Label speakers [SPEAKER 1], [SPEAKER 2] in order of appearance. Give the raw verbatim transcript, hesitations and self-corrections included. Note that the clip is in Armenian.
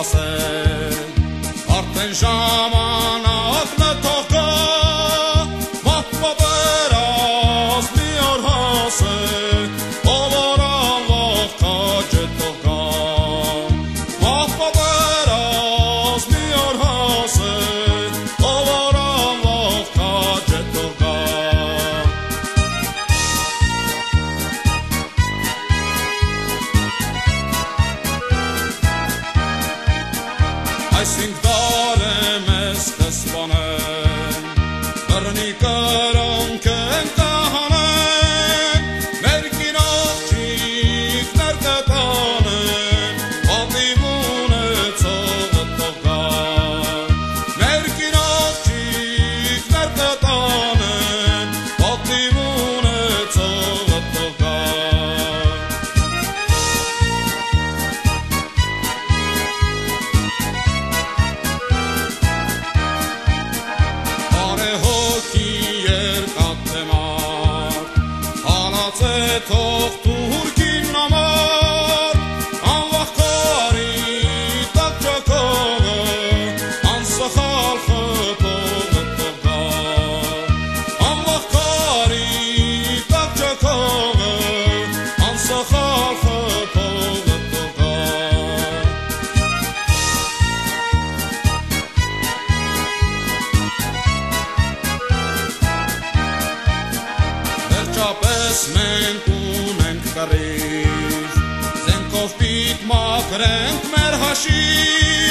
[SPEAKER 1] ասել, արդեն ժամանակն է թող գա, մահվա բերած մի օր հասել, ով որ անվախ քաջը թող գա, մահվա բերած մի օր հասել, ով որ անվախ քաջը թող գա. Այսինք դարեմ ես կսպանեն, բռնի կրոնք են կահանեն, մեր կինողջիկներ կտանեն, պատիվ ունեցողը թող գա, մեր կինողջիկներ կտանեն, պատիվ ունեցողը թող գա. Թող թուրքին համար, անվախ կարի տակ ճակողը, անսխալ խփողը թող գա, անվախ կարի տակ ճակողը, անսխալ խփողը թող գա. Վերջապես մենք կռիվ, զենքով պիտ մաքրենք մեր հաշիվ,